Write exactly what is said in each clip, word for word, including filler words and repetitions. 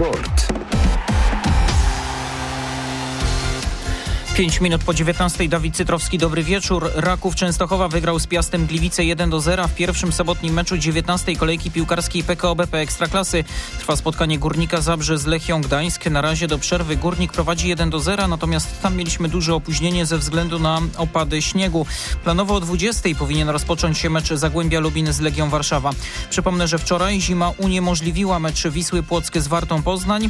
Sport. pięć minut po dziewiętnastej. Dawid Cytrowski, dobry wieczór. Raków Częstochowa wygrał z Piastem Gliwice jeden do zera w pierwszym sobotnim meczu dziewiętnastej kolejki piłkarskiej P K O B P Ekstraklasy. Trwa spotkanie Górnika Zabrze z Lechią Gdańsk. Na razie do przerwy Górnik prowadzi jeden do zera, natomiast tam mieliśmy duże opóźnienie ze względu na opady śniegu. Planowo o dwudziestej powinien rozpocząć się mecz Zagłębia Lubin z Legią Warszawa. Przypomnę, że wczoraj zima uniemożliwiła mecz Wisły Płock z Wartą Poznań.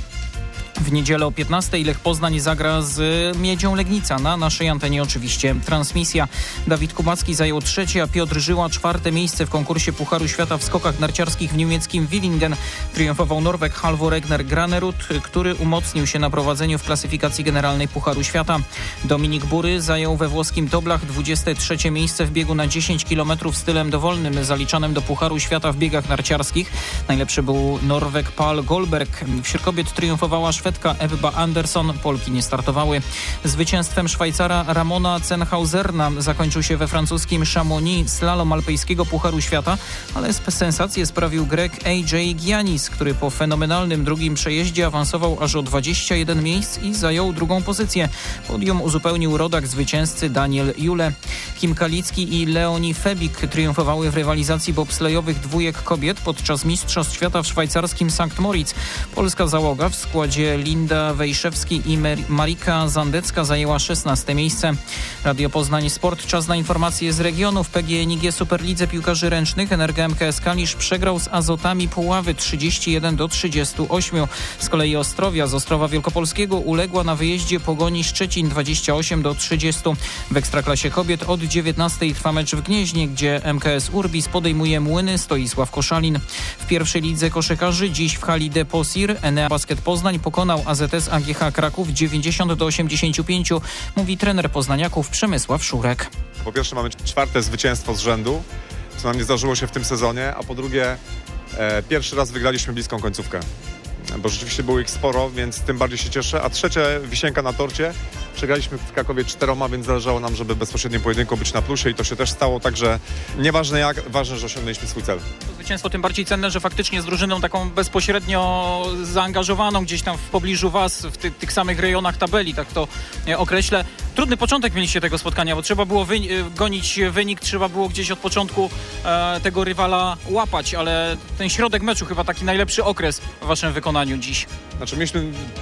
W niedzielę o piętnastej Lech Poznań zagra z Miedzią Legnica. Na naszej antenie oczywiście transmisja. Dawid Kubacki zajął trzecie, a Piotr Żyła czwarte miejsce w konkursie Pucharu Świata w skokach narciarskich w niemieckim Willingen. Triumfował Norweg Halvor Egner Granerud, który umocnił się na prowadzeniu w klasyfikacji generalnej Pucharu Świata. Dominik Bury zajął we włoskim Toblach dwudzieste trzecie miejsce w biegu na dziesięć kilometrów stylem dowolnym zaliczanym do Pucharu Świata w biegach narciarskich. Najlepszy był Norweg Paul Goldberg. Wśród kobiet triumfowała Szwedka Ebba Andersson. Polki nie startowały. Zwycięstwem Szwajcara Ramona Zenhauserna zakończył się we francuskim Chamonix slalom alpejskiego Pucharu Świata, ale sensację sprawił Grek A J Giannis, który po fenomenalnym drugim przejeździe awansował aż o dwadzieścia jeden miejsc i zajął drugą pozycję. Podium uzupełnił rodak zwycięzcy Daniel Jule. Kim Kalicki i Leonie Febik triumfowały w rywalizacji bobslejowych dwójek kobiet podczas Mistrzostw Świata w szwajcarskim Sankt Moritz. Polska załoga w składzie Linda Wejszewski i Marika Zandecka zajęła szesnaste miejsce. Radio Poznań Sport. Czas na informacje z regionu. W P G N I G Superlidze Piłkarzy Ręcznych Energa M K S Kalisz przegrał z Azotami Puławy trzydzieści jeden do trzydziestu ośmiu. Z kolei Ostrowia z Ostrowa Wielkopolskiego uległa na wyjeździe Pogoni Szczecin dwadzieścia osiem do trzydziestu. W Ekstraklasie Kobiet od dziewiętnastej trwa mecz w Gnieźnie, gdzie M K S Urbis podejmuje Młyny Stoisław Koszalin. W pierwszej lidze koszykarzy dziś w hali Deposir Enea Basket Poznań pokonał A Z S A G H Kraków dziewięćdziesiąt do osiemdziesięciu pięciu, mówi trener poznaniaków Przemysław Szurek. Po pierwsze mamy czwarte zwycięstwo z rzędu, co nam nie zdarzyło się w tym sezonie, a po drugie e, pierwszy raz wygraliśmy bliską końcówkę, bo rzeczywiście było ich sporo, więc tym bardziej się cieszę. A trzecie, wisienka na torcie, przegraliśmy w Krakowie czteroma, więc zależało nam, żeby w bezpośrednim pojedynku być na plusie i to się też stało, także nieważne jak, ważne, że osiągnęliśmy swój cel. Zwycięstwo tym bardziej cenne, że faktycznie z drużyną taką bezpośrednio zaangażowaną gdzieś tam w pobliżu was, w ty, tych samych rejonach tabeli, tak to określę. Trudny początek mieliście tego spotkania, bo trzeba było wy, gonić wynik, trzeba było gdzieś od początku e, tego rywala łapać, ale ten środek meczu chyba taki najlepszy okres w waszym wykonaniu dziś. Znaczy mieliśmy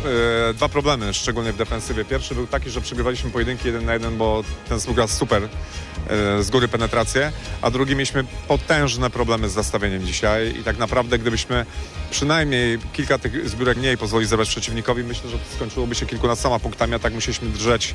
e, dwa problemy, szczególnie w defensywie. Pierwszy był taki, że przegrywaliśmy pojedynki jeden na jeden, bo ten zespół gra super e, z góry penetrację, a drugi mieliśmy potężne problemy z zastawieniem dzisiaj i tak naprawdę gdybyśmy przynajmniej kilka tych zbiórek mniej pozwolić zebrać przeciwnikowi, myślę, że skończyłoby się kilkunastoma punktami, a tak musieliśmy drżeć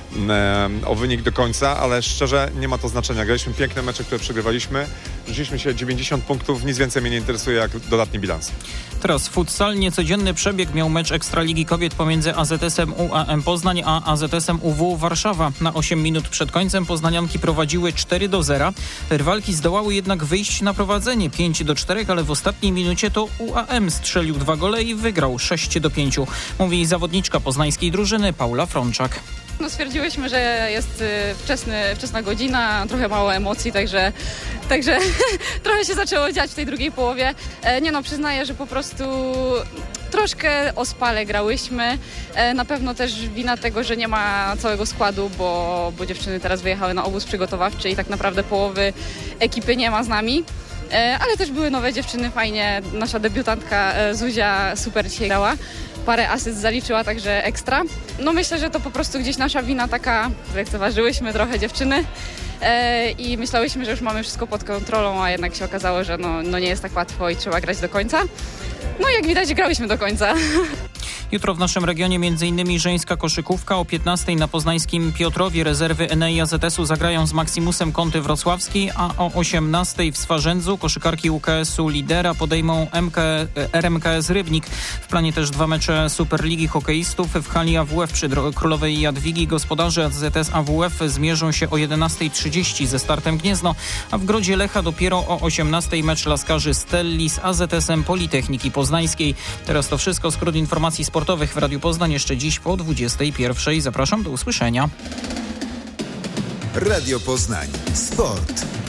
e, o wynik do końca, ale szczerze nie ma to znaczenia. Graliśmy piękne mecze, które przegrywaliśmy, rzuciliśmy się dziewięćdziesiąt punktów, nic więcej mnie nie interesuje jak dodatni bilans. Teraz futsal. Niecodzienny przebieg miał mecz Ekstraligi Kobiet pomiędzy A Z S-em U A M Poznań a A Z S-em U W Warszawa. Na osiem minut przed końcem poznanianki prowadziły cztery do zera. Rywalki zdołały jednak wyjść na prowadzenie pięć do czterech, ale w ostatniej minucie to U A M strzelił dwa gole i wygrał sześć do pięciu. Mówi zawodniczka poznańskiej drużyny Paula Frączak. No stwierdziłyśmy, że jest wczesny, wczesna godzina, trochę mało emocji, także, także trochę się zaczęło dziać w tej drugiej połowie. Nie no, przyznaję, że po prostu troszkę ospale grałyśmy. Na pewno też wina tego, że nie ma całego składu, bo, bo dziewczyny teraz wyjechały na obóz przygotowawczy i tak naprawdę połowy ekipy nie ma z nami. Ale też były nowe dziewczyny, fajnie. Nasza debiutantka Zuzia super dzisiaj grała. Parę asyst zaliczyła, także ekstra. No myślę, że to po prostu gdzieś nasza wina taka, lekceważyłyśmy trochę dziewczyny e, i myślałyśmy, że już mamy wszystko pod kontrolą, a jednak się okazało, że no, no nie jest tak łatwo i trzeba grać do końca. No i jak widać, grałyśmy do końca. Jutro w naszym regionie m.in. żeńska koszykówka. O piętnastej na poznańskim Piotrowie rezerwy Enei A Z S-u zagrają z Maximusem Kąty Wrocławski, a o osiemnastej w Swarzędzu koszykárki U K S-u Lidera podejmą M K, R M K S Rybnik. W planie też dwa mecze Superligi hokeistów. W hali A W F przy Królowej Jadwigi gospodarze A Z S A W F zmierzą się o jedenastej trzydzieści ze startem Gniezno, a w Grodzie Lecha dopiero o osiemnastej mecz laskarzy Stelli z A Z S-em Politechniki Poznańskiej. Teraz to wszystko. Skrót informacji sportowych w Radiu Poznań jeszcze dziś po dwudziestej pierwszej. Zapraszam do usłyszenia. Radio Poznań. Sport.